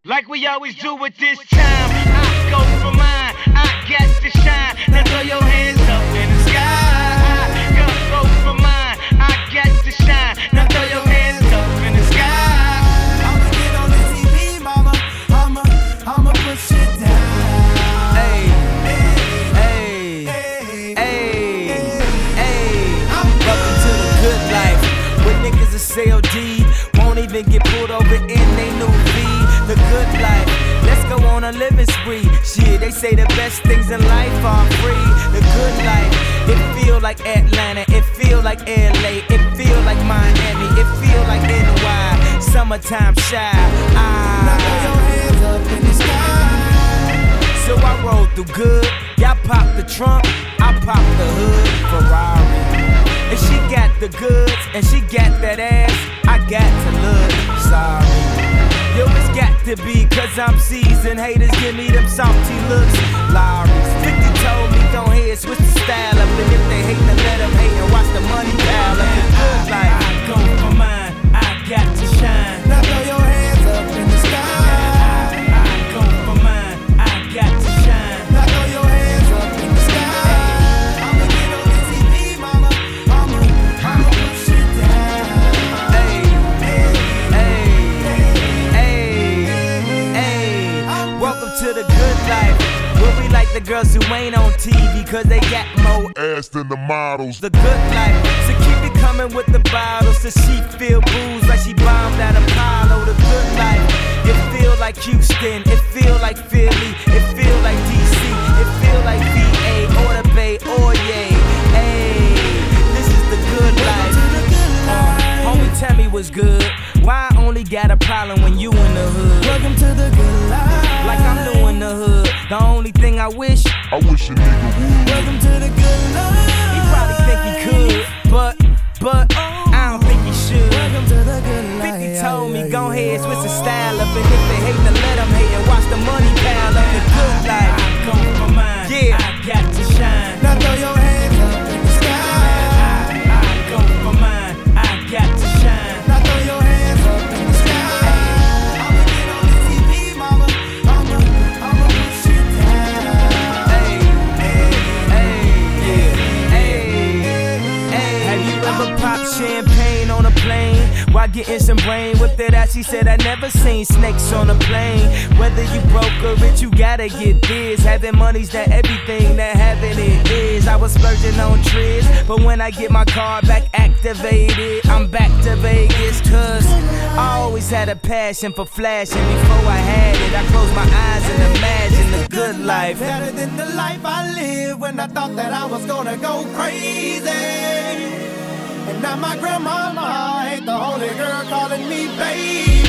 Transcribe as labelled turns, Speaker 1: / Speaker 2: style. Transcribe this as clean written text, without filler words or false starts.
Speaker 1: Like we always do at this time, I go for mine, I got to shine. Now throw your hands up in the sky. Go for mine, I got to shine. Now throw your hands up in the sky.
Speaker 2: I'ma get on the TV, mama. I'ma push it down.
Speaker 3: Hey, hey, hey, hey. Welcome to the good life. Where niggas are CLD, won't even get pulled over in they new V. The good life, let's go on a living spree. Shit, they say the best things in life are free. The good life, it feel like Atlanta, it feel like LA, it feel like Miami, it feel like NY. Summertime shy.
Speaker 2: Now throw your hands up in the sky.
Speaker 3: So I roll through good, y'all pop the trunk, I pop the hood, Ferrari. And she got the goods, and she got that ass, I got to look sorry. Yo, it's got to be, cause I'm seasoned. Haters give me them salty looks. Lowry's 50 told me, don't hear, switch the style up. And if they hate, then let them hate and watch the money pile up. The good life, I go for mine, I got to shine.
Speaker 2: Now throw your hands up in the sky.
Speaker 3: I go for mine, I got to shine.
Speaker 2: Now throw your hands up in the sky. I'ma get on the TV, mama. I'ma push it down.
Speaker 3: Hey, welcome to the good life, where we like the girls who ain't on TV, cause they got more
Speaker 4: ass than the models.
Speaker 3: The good life, so keep it coming with the bottles, so she feel booze like she bombed at Apollo. The good life, it feel like Houston, it feel like Philly, it feel like DC, it feel like VA, or the Bay, or yay. Hey, this is the good life. Homie, tell me what's good. Why I only got a problem when you in the hood?
Speaker 2: Welcome to the good life.
Speaker 3: Like I'm new in the hood. The only thing I wish
Speaker 4: a nigga would.
Speaker 2: Welcome to the good life.
Speaker 3: he probably think he could, but I don't think he should.
Speaker 2: Welcome to the good life.
Speaker 3: 50 told me, go ahead, switch the style up. And if they hate, then let them hate and watch the money pile up. The good life, I go for mine, yeah, I got to shine.
Speaker 2: Now throw your hands up in the sky.
Speaker 3: I go for mine, I got to shine.
Speaker 2: Now throw your hands up in the sky. I'ma get on the TV, mama. I'ma push it down.
Speaker 3: Hey, have you ever popped champagne on a plane while getting some brain whipped it out? She said, I never seen snakes on a plane. Whether you broke or rich, you gotta get this. Having money's not everything, that having it is. I was splurging on trips, but when I get my car back activated, I'm back to Vegas. Cause I always had a passion for flashing. Before I had it, I closed my eyes and imagined the good life.
Speaker 2: Better than the life I lived when I thought that I was gonna go crazy. And now my grandmama ain't the only girl calling me baby.